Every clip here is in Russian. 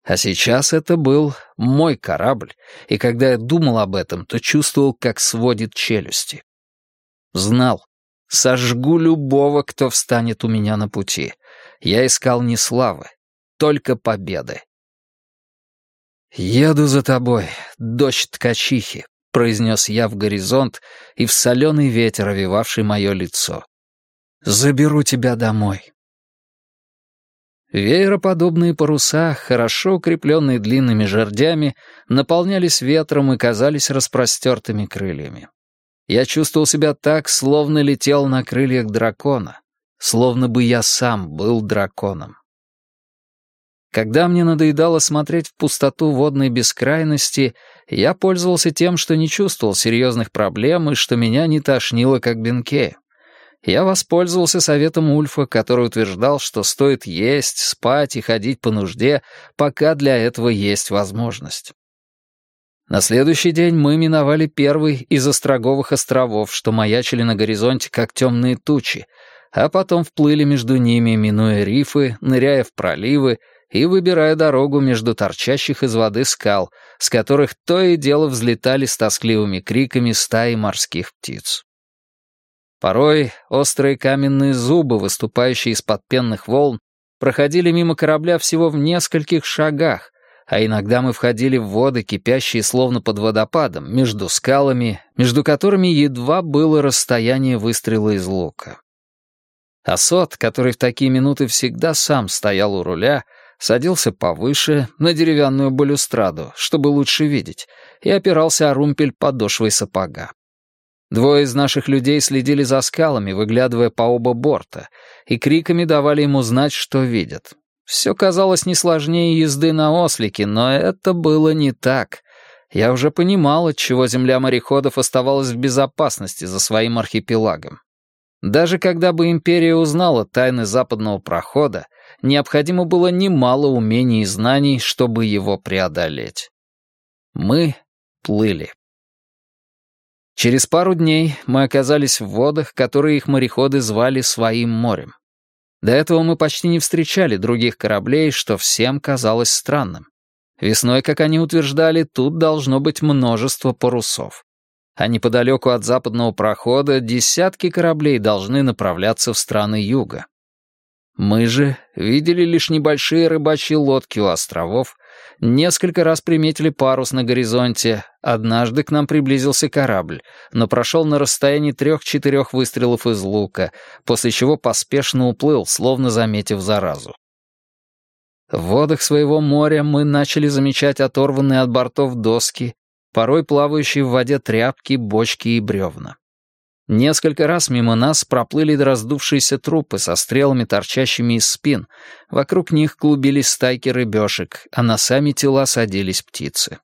А сейчас это был мой корабль, и когда я думал об этом, то чувствовал, как сводит челюсти. Знал, сожгу любого, кто встанет у меня на пути. Я искал не славы, только победы. «Еду за тобой, дочь ткачихи», — произнес я в горизонт и в соленый ветер, овевавший мое лицо. «Заберу тебя домой». Веероподобные паруса, хорошо укрепленные длинными жердями, наполнялись ветром и казались распростертыми крыльями. Я чувствовал себя так, словно летел на крыльях дракона, словно бы я сам был драконом. Когда мне надоедало смотреть в пустоту водной бескрайности, я пользовался тем, что не чувствовал серьезных проблем и что меня не тошнило, как Бенкея. Я воспользовался советом Ульфа, который утверждал, что стоит есть, спать и ходить по нужде, пока для этого есть возможность. На следующий день мы миновали первый из остроговых островов, что маячили на горизонте, как темные тучи, а потом вплыли между ними, минуя рифы, ныряя в проливы и выбирая дорогу между торчащих из воды скал, с которых то и дело взлетали с тоскливыми криками стаи морских птиц. Порой острые каменные зубы, выступающие из-под пенных волн, проходили мимо корабля всего в нескольких шагах, а иногда мы входили в воды, кипящие словно под водопадом, между скалами, между которыми едва было расстояние выстрела из лука. Асот, который в такие минуты всегда сам стоял у руля, садился повыше, на деревянную балюстраду, чтобы лучше видеть, и опирался о румпель подошвой сапога. Двое из наших людей следили за скалами, выглядывая по оба борта, и криками давали ему знать, что видят. Все казалось не сложнее езды на ослике, но это было не так. Я уже понимал, отчего земля мореходов оставалась в безопасности за своим архипелагом. Даже когда бы империя узнала тайны западного прохода, необходимо было немало умений и знаний, чтобы его преодолеть. Мы плыли. Через пару дней мы оказались в водах, которые их мореходы звали своим морем. До этого мы почти не встречали других кораблей, что всем казалось странным. Весной, как они утверждали, тут должно быть множество парусов. А неподалеку от западного прохода десятки кораблей должны направляться в страны юга. Мы же видели лишь небольшие рыбачьи лодки у островов, несколько раз приметили парус на горизонте, однажды к нам приблизился корабль, но прошел на расстоянии 3-4 выстрелов из лука, после чего поспешно уплыл, словно заметив заразу. В водах своего моря мы начали замечать оторванные от бортов доски, порой плавающие в воде тряпки, бочки и бревна. Несколько раз мимо нас проплыли раздувшиеся трупы со стрелами, торчащими из спин. Вокруг них клубились стайки рыбешек, а на сами тела садились птицы.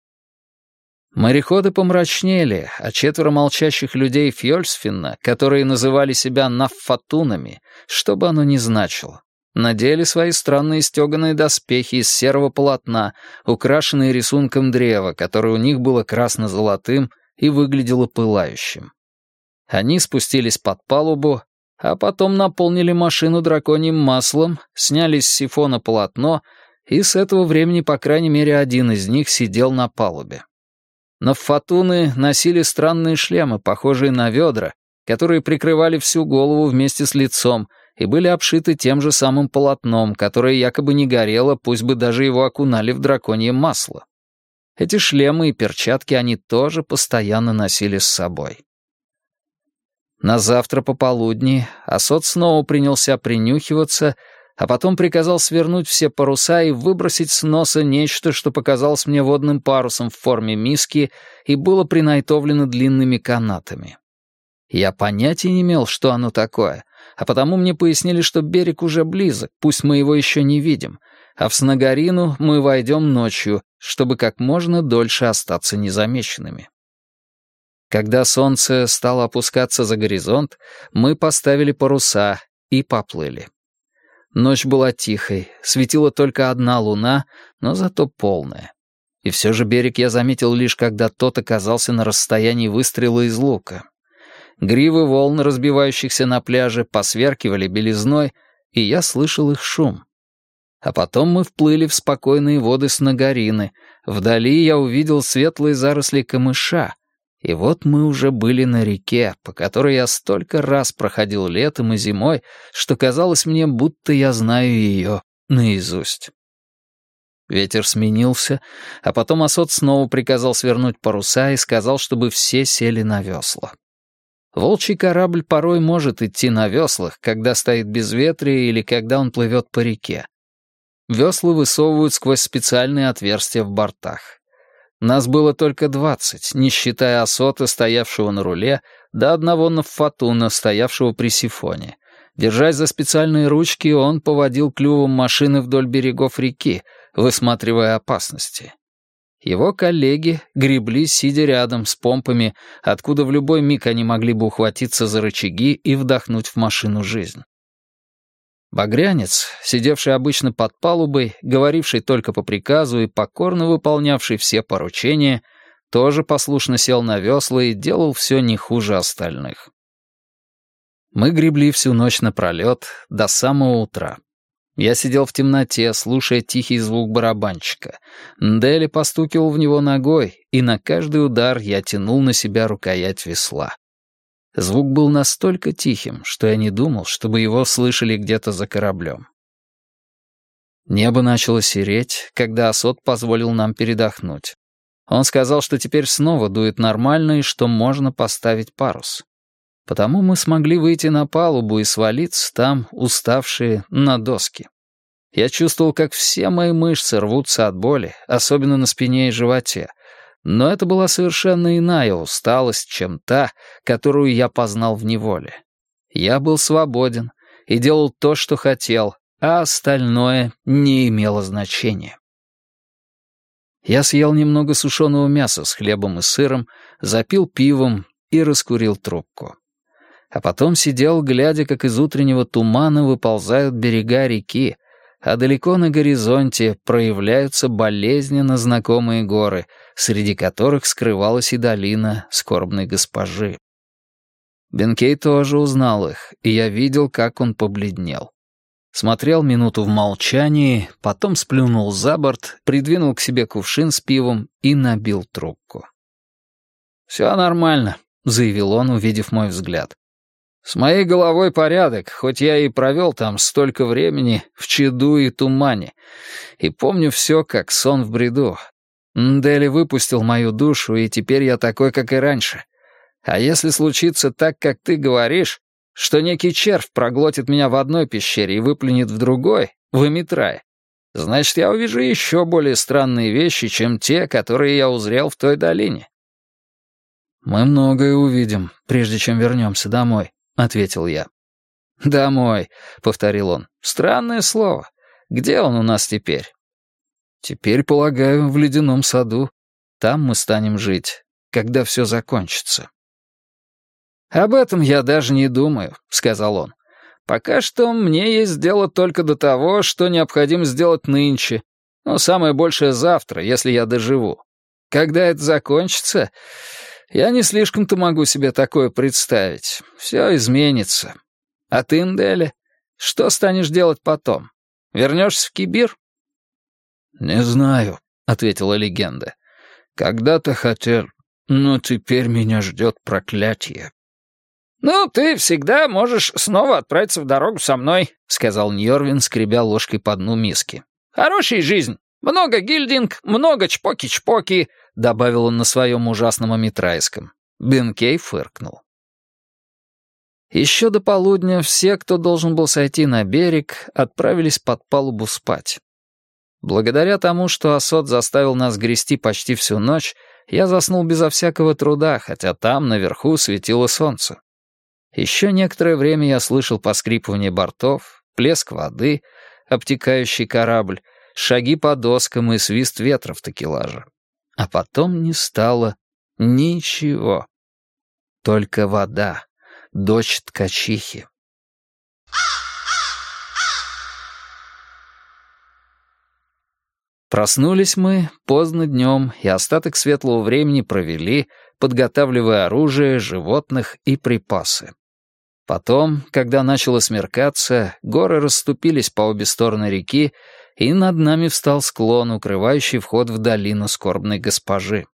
Мореходы помрачнели, а 4 молчащих людей Фьёльсфинна, которые называли себя наффатунами, что бы оно ни значило, надели свои странные стеганые доспехи из серого полотна, украшенные рисунком древа, которое у них было красно-золотым и выглядело пылающим. Они спустились под палубу, а потом наполнили машину драконьим маслом, сняли с сифона полотно, и с этого времени, по крайней мере, один из них сидел на палубе. Наффатуны носили странные шлемы, похожие на ведра, которые прикрывали всю голову вместе с лицом и были обшиты тем же самым полотном, которое якобы не горело, пусть бы даже его окунали в драконье масло. Эти шлемы и перчатки они тоже постоянно носили с собой. На завтра пополудни Асот снова принялся принюхиваться, а потом приказал свернуть все паруса и выбросить с носа нечто, что показалось мне водным парусом в форме миски и было принайтовлено длинными канатами. Я понятия не имел, что оно такое, а потому мне пояснили, что берег уже близок, пусть мы его еще не видим, а в Снагорину мы войдем ночью, чтобы как можно дольше остаться незамеченными. Когда солнце стало опускаться за горизонт, мы поставили паруса и поплыли. Ночь была тихой, светила только одна луна, но зато полная. И все же берег я заметил лишь, когда тот оказался на расстоянии выстрела из лука. Гривы волн, разбивающихся на пляже, посверкивали белизной, и я слышал их шум. А потом мы вплыли в спокойные воды Снегорины. Вдали я увидел светлые заросли камыша. И вот мы уже были на реке, по которой я столько раз проходил летом и зимой, что казалось мне, будто я знаю ее наизусть. Ветер сменился, а потом Асот снова приказал свернуть паруса и сказал, чтобы все сели на весла. Волчий корабль порой может идти на веслах, когда стоит безветрие или когда он плывет по реке. Весла высовывают сквозь специальные отверстия в бортах. Нас было только 20, не считая Асота, стоявшего на руле, до одного Наффатуна, стоявшего при сифоне. Держась за специальные ручки, он поводил клювом машины вдоль берегов реки, высматривая опасности. Его коллеги гребли, сидя рядом с помпами, откуда в любой миг они могли бы ухватиться за рычаги и вдохнуть в машину жизнь. Багрянец, сидевший обычно под палубой, говоривший только по приказу и покорно выполнявший все поручения, тоже послушно сел на весла и делал все не хуже остальных. Мы гребли всю ночь напролет, до самого утра. Я сидел в темноте, слушая тихий звук барабанщика. Нделли постукивал в него ногой, и на каждый удар я тянул на себя рукоять весла. Звук был настолько тихим, что я не думал, чтобы его слышали где-то за кораблем. Небо начало сереть, когда Асот позволил нам передохнуть. Он сказал, что теперь снова дует нормально и что можно поставить парус. Потому мы смогли выйти на палубу и свалиться там, уставшие, на доски. Я чувствовал, как все мои мышцы рвутся от боли, особенно на спине и животе. Но это была совершенно иная усталость, чем та, которую я познал в неволе. Я был свободен и делал то, что хотел, а остальное не имело значения. Я съел немного сушеного мяса с хлебом и сыром, запил пивом и раскурил трубку. А потом сидел, глядя, как из утреннего тумана выползают берега реки, а далеко на горизонте проявляются болезненно знакомые горы, среди которых скрывалась и долина скорбной госпожи. Бенкей тоже узнал их, и я видел, как он побледнел. Смотрел минуту в молчании, потом сплюнул за борт, придвинул к себе кувшин с пивом и набил трубку. «Все нормально», — заявил он, увидев мой взгляд. «С моей головой порядок, хоть я и провел там столько времени в чаду и тумане, и помню все, как сон в бреду. Нделли выпустил мою душу, и теперь я такой, как и раньше. А если случится так, как ты говоришь, что некий червь проглотит меня в одной пещере и выплюнет в другой, в Эмитрае, значит, я увижу еще более странные вещи, чем те, которые я узрел в той долине». «Мы многое увидим, прежде чем вернемся домой», — ответил я. «Домой», — повторил он. «Странное слово. Где он у нас теперь?» «Теперь, полагаю, в ледяном саду. Там мы станем жить, когда все закончится». «Об этом я даже не думаю», — сказал он. «Пока что мне есть дело только до того, что необходимо сделать нынче. Ну, самое большее завтра, если я доживу. Когда это закончится, я не слишком-то могу себе такое представить. Все изменится. А ты, Нделли, что станешь делать потом? Вернешься в Кибир?» «Не знаю», — ответила легенда. «Когда-то хотел, но теперь меня ждет проклятие». «Ну, ты всегда можешь снова отправиться в дорогу со мной», — сказал Ньорвин, скребя ложкой по дну миски. «Хорошая жизнь. Много гильдинг, много чпоки-чпоки», — добавил он на своем ужасном амитрайском. Бенкей фыркнул. Еще до полудня все, кто должен был сойти на берег, отправились под палубу спать. Благодаря тому, что Асот заставил нас грести почти всю ночь, я заснул безо всякого труда, хотя там, наверху, светило солнце. Еще некоторое время я слышал поскрипывание бортов, плеск воды, обтекающий корабль, шаги по доскам и свист ветра в такелаже. А потом не стало ничего. Только вода, дочь ткачихи. Проснулись мы поздно днем и остаток светлого времени провели, подготавливая оружие, животных и припасы. Потом, когда начало смеркаться, горы расступились по обе стороны реки, и над нами встал склон, укрывающий вход в долину скорбной госпожи.